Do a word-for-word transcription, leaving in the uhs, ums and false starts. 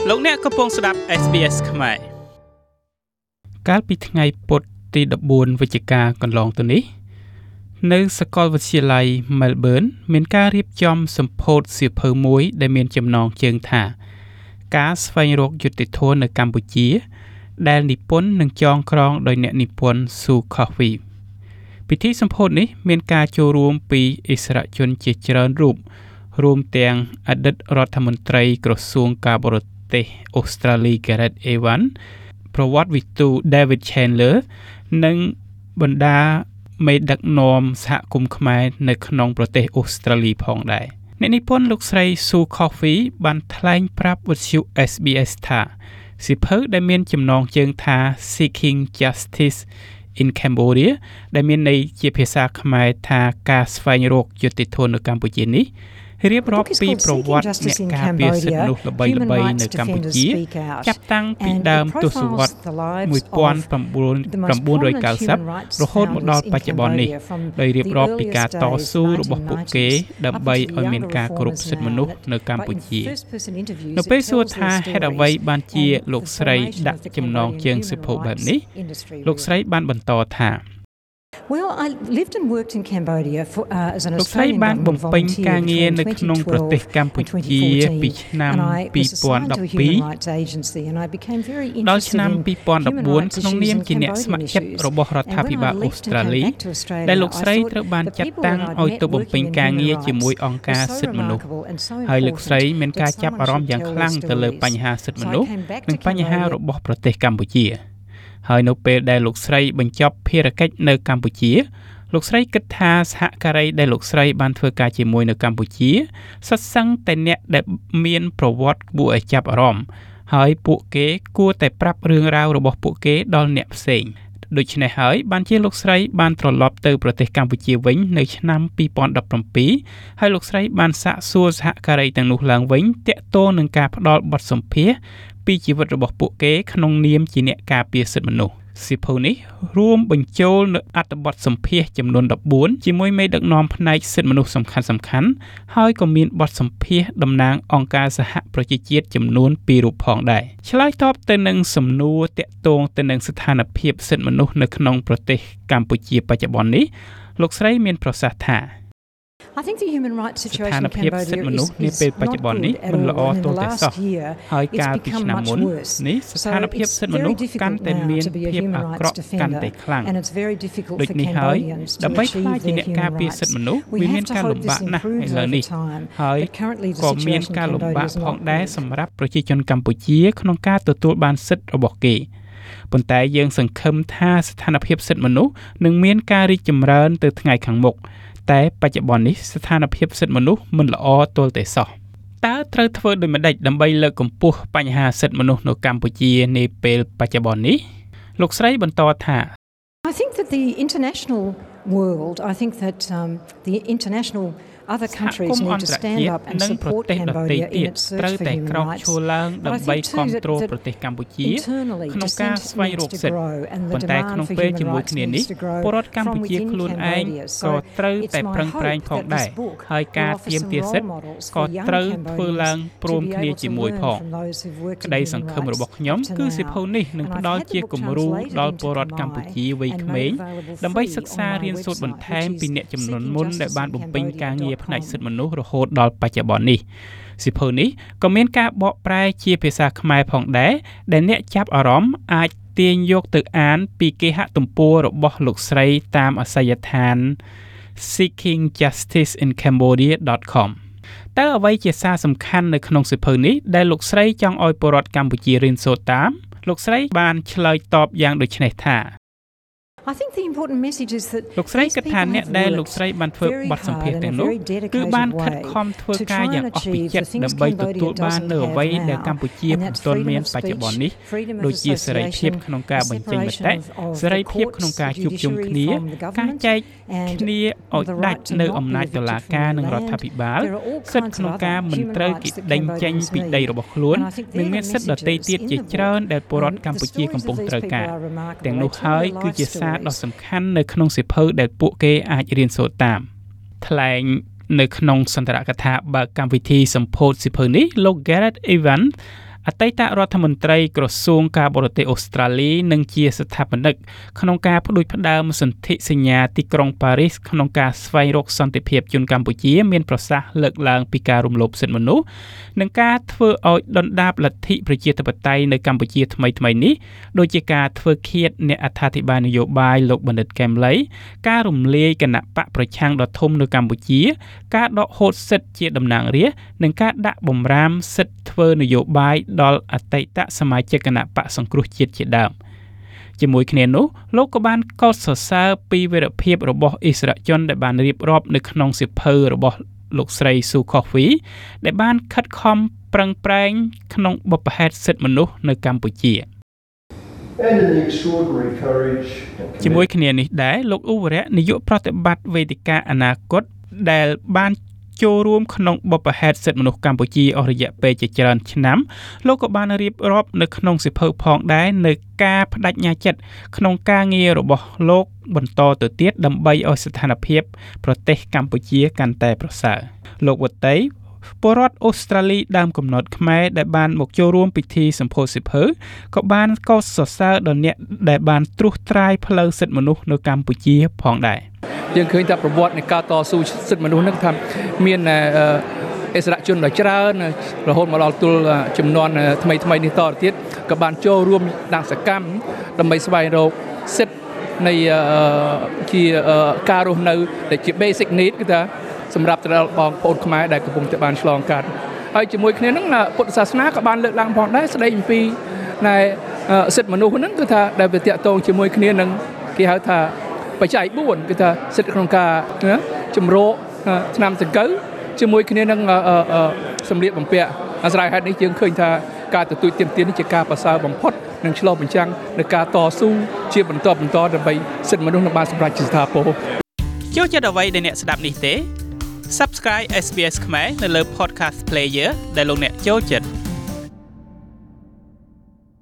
លោកអ្នកកំពុងស្ដាប់ เอส บี เอส ខ្មែរកាលពីថ្ងៃពុធទីដប់បួនវិច្ឆិកាកន្លងទៅនេះនៅសាកលវិទ្យាល័យ Melbourne មានការរៀបចំសម្ពោធសៀវភៅមួយដែលមានចំណងជើងថាការស្វែងរកយុត្តិធម៌នៅកម្ពុជាដែលនិពន្ធនិងចងក្រងដោយអ្នកនិពន្ធ Sue Coffey ពិធីសម្ពោធនេះមានការចូលរួមពីឥស្សរជនជាច្រើនរូបរួមទាំងអតីតរដ្ឋមន្ត្រីក្រសួងការបរទេសអូស្ត្រាលី Gareth Evans ប្រវត្តិវិទូ David Chandler និងបណ្ដាមេដឹកនាំសហគមន៍ខ្មែរនៅក្នុងប្រទេសអូស្ត្រាលីផងដែរអ្នកនិពន្ធលោកស្រី Sue Coffey បានថ្លែងប្រាប់វិទ្យុ เอส บี เอส ថាសៀវភៅដែលមានចំណងជើងថា Seeking Justice in Cambodia ដែលមានន័យជាភាសាខ្មែរថាការស្វែងរកយុត្តិធម៌នៅកម្ពុជានេះរៀបរាប់ពីប្រវត្តិអ្នកការពារសិទ្ធិមនុស្សល្បីៗនៅកម្ពុជាចាប់តាំងពីដើមទសវត្សរ៍một nghìn chín trăm chín mươi រហូតមកដល់បច្ចុប្បន្ននេះដោយរៀបរាប់ពីការតស៊ូរបស់ពួកគេដើម្បីឲ្យមានការគោរពសិទ្ធិមនុស្សនៅកម្ពុជានៅពេលសួរថាហេតុអ្វីបានជាលោកស្រីដាក់ចំណងជើងសៀវភៅបែបនេះលោកស្រីបានបន្តថា Well, I lived and worked in Cambodia for, uh, as an Australian government volunteer for twenty twelveពីឆ្នាំtwo thousand twelve and I became very interested in human rights ក្នុងនាមជាអ្នកស្ម័គ្រចិត្តរបស់រដ្ឋាភិបាលអូស្ត្រាលីដែលលោកស្រីត្រូវបានចាត់តាំងឲ្យទៅបំពេញការងារជាមួយអង្គការសិទ្ធិមនុស្សហើយលោកស្រីមានការចាប់អារម្មណ៍យ៉ាងខ្លាំងទៅលើបញ្ហាសិទ្ធិមនុស្សនិងបញ្ហារបស់ប្រទេសកម្ពុជាហើយនៅពេលដែលលោកស្រីបញ្ចប់ភារកិច្ចនៅកម្ពុជាលោកស្រីគិតថាសហការីដែលលោកស្រីបានធ្វើការជាមួយនៅកម្ពុជាសុទ្ធសឹងតែអ្នកដែលមានប្រវត្តិគួរឲ្យចាប់អារម្មណ៍ហើយពួកគេគួរតែប្រាប់រឿងរ៉ាវរបស់ពួកគេដល់អ្នកផ្សេងដូច្នេះហើយបានជាលោកស្រីបានត្រឡប់ទៅប្រទេសកម្ពុជាវិញនៅឆ្នាំtwo thousand seventeenហើយលោកស្រីបានសាកសួរសហការីទាំងនោះឡើងវិញទាក់ទងនឹងការផ្ដល់បទសម្ភាសន៍ពីជីវិតរបស់ពួកគេក្នុងនាមជាអ្នកការពារសិទ្ធិមនុស្សសៀវភៅនេះរួមបញ្ចូលនូវអត្ថបទសម្ភាសន៍ចំនួនfourteenជាមួយមេដឹកនាំផ្នែកសិទ្ធិមនុស្សសំខាន់ៗហើយក៏មានបទសម្ភាសន៍តំណាងអង្គការសហប្រជាជាតិចំនួនtwoរូបផងដែរឆ្លើយតបទៅនឹងសំណួរទាក់ទងទៅនឹងស្ថានភាពសិទ្ធិមនុស្សនៅក្នុងប្រទេសកម្ពុជាបច្ចុប្បន្ននេះលោកស្រីមានប្រសាសន៍ថា I think the human rights situation in Cambodia is, is not good at all. And in the last year, it's become much worse. So it's very difficult now to be a human rights defender, and it's very difficult for Cambodians to achieve their human rights. We have to hope this improves over time, but currently the situation in Cambodia is not good. សម្រាប់ប្រជាជនកម្ពុជាក្នុងការទទួលបានសិទ្ធិរបស់គេប៉ុន្តែយើងសង្ឃឹមថាស្ថានភាពសិទ្ធិមនុស្សនឹងមានការរីកចម្រើនទៅថ្ងៃខាងមុខតែបច្ចុប្បន្ននេះស្ថានភាពសិទ្ធិមនុស្សមិនល្អទាល់តែសោះតើត្រូវធ្វើដូចម្តេចដើម្បីលើកកម្ពស់បញ្ហាសិទ្ធិមនុស្សនៅកម្ពុជានាពេលបច្ចុប្បន្ននេះលោកស្រីបន្តថា I think that the international world I think that um, the international other countries need to stand up and support Cambodia in its search for human rights. But I think too that, that internally just seem needs to grow and the demand for human rights needs to grow from within Cambodia. So it's my hope that this book will offer some role models for young Cambodians to be able to learn from those who've worked in human rights up to now. And I've had the book translated into Khmer and made available free on my website, which is Seeking Justice in Cambodia. ផ្នែកសិទ្ធិមនុស្សរហូតដល់បច្ចុប្បន្ននេះសៀវភៅនេះក៏មានការបកប្រែជាភាសាខ្មែរផងដែរដែលអ្នកចាប់អារម្មណ៍អាចទាញយកទៅអានពីគេហទំព័ររបស់លោកស្រីតាមអាសយដ្ឋាន seeking justice in cambodia dot com តើអ្វីជាសារសំខាន់នៅក្នុងសៀវភៅនេះដែលលោកស្រីចង់ឲ្យពលរដ្ឋកម្ពុជារៀនសូត្រតាមលោកស្រីបានឆ្លើយតបយ៉ាងដូចនេះថា I think the important message is that លោកស្រីគិតថាអ្នកដែលលោកស្រីបានធ្វើបទសម្ភាសន៍ទាំងនោះគឺបានខិតខំធ្វើការយ៉ាងអស់ពីចិត្តដើម្បីទទួលបាននូវអ្វីដែលកម្ពុជាមិនទាន់មានបច្ចុប្បន្ននេះដូចជាសេរីភាពក្នុងការបញ្ចេញមតិសេរីភាពក្នុងការជួបជុំគ្នាការចែកគ្នាឲ្យដាច់នៅអំណាចតុលាការនិងរដ្ឋាភិបាលសិទ្ធិក្នុងការមិនត្រូវគេដេញចេញពីដីរបស់ខ្លួននិងមានសិទ្ធិដទៃទៀតជាច្រើនដែលពលរដ្ឋកម្ពុជាកំពុងត្រូវការទាំងនោះហើយគឺជាសារដ៏សំខាន់នៅក្នុងសៀវភៅដែលពួកគេអាចរៀនសូត្រតាមថ្លែងនៅក្នុងសន្ទរកថាបើកម្មវិធីសម្ពោធសៀវភៅនេះលោក Gareth Evans អតីតរដ្ឋមន្ត្រីក្រសួងការបរទេសអូស្ត្រាលីនិងជាស្ថាបនិកក្នុងការផ្ដួចផ្ដើមសន្ធិសញ្ញាទីក្រុងប៉ារីសក្នុងការស្វែងរកសន្តិភាពជនកម្ពុជាមានប្រសាសន៍លើកឡើងពីការរំលោភសិទ្ធិមនុស្សនិងការធ្វើឲ្យដុនដាបលទ្ធិប្រជាធិបតេយ្យនៅកម្ពុជាថ្មីៗនេះដូចជាការធ្វើឃាតអ្នកអត្ថាធិប្បាយនយោបាយលោកបណ្ឌិតកែមលីការរំលាយគណៈបកប្រឆាំងដ៏ធំនៅកម្ពុជាការដកហូតសិទ្ធិជាតំណាងរាស្ត្រនិងការដាក់បំរាមសិទ្ធិធ្វើនយោបាយដល់អតីតសមាជិកគណៈបកសង្គ្រោះជាតិជាដើមជាមួយគ្នានោះលោកក៏បានកោតសរសើរពីវីរភាពរបស់អិសរាជជនដែលបានរៀបរាប់នៅក្នុងសៀវភៅរបស់លោកស្រី Sue Coffey ដែលបានខិតខំប្រឹងប្រែងក្នុងបុព្វហេតុសិទ្ធិមនុស្សនៅកម្ពុជាជាមួយគ្នានេះដែរលោកអ៊ូវរៈនាយកប្រតិបត្តិវេទិកាអនាគតដែលបានចូលរួមក្នុងបុព្វហេតុសិទ្ធិមនុស្សកម្ពុជាអស់រយៈពេលជាច្រើនឆ្នាំលោកក៏បានរៀបរាប់នៅក្នុងសៀវភៅផងដែរនៅការបដិញ្ញាចិត្តក្នុងការងាររបស់លោកបន្តទៅទៀតដើម្បីឲ្យស្ថានភាពប្រទេសកម្ពុជាកាន់តែប្រសើរលោកវតីពលរដ្ឋអូស្ត្រាលីដើមកំណត់ខ្មែរដែលបានមកចូលរួមពិធីសម្ពោធសៀវភៅក៏បានកោតសរសើរដល់អ្នកដែលបានត្រួសត្រាយផ្លូវសិទ្ធិមនុស្សនៅកម្ពុជាផងដែរយើងឃើញថាប្រវត្តិនៃការតស៊ូសិទ្ធិមនុស្សនឹងថាមានអិសរាជជនដ៏ច្រើនរហូតមកដល់ទល់ចំនួនថ្មីថ្មីនេះតទៅទៀតក៏បានចូលរួមដាក់សកម្មដើម្បីស្វែងរកសិទ្ធិនៃជាការរស់នៅដែលជា basic need គឺថាសម្រាប់ទៅដល់បងប្អូនខ្មែរដែលកំពុងតែបានឆ្លងកាត់ហើយជាមួយគ្នានឹងពុទ្ធសាសនាក៏បានលើកឡើងផងដែរស្ដីអំពីនៃសិទ្ធិមនុស្សហ្នឹងគឺថាដែលវាតាក់ទងជាមួយគ្នានឹងគេហៅថាបច្ច័យបួនគឺថាសិទ្ធិក្នុងការជំរកឆ្នាំសង្កូវជាមួយគ្នានឹងសម្លៀកបំពាក់អាស្រ័យហេតុនេះយើងឃើញថាការទទួលទាមទារនេះជាការប្រសើរបំផុតនិងឆ្លុះបញ្ចាំងនៃការតស៊ូជាបន្តបន្តដើម្បីសិទ្ធិមនុស្សនៅបានសម្រេចជាស្ថាពរចូលចិត្តអ្វីដែលអ្នកស្ដាប់នេះទេ Subscribe เอส บี เอส ខ្មែរនៅលើ Podcast Player ដែលលោកអ្នកចូលចិត្ត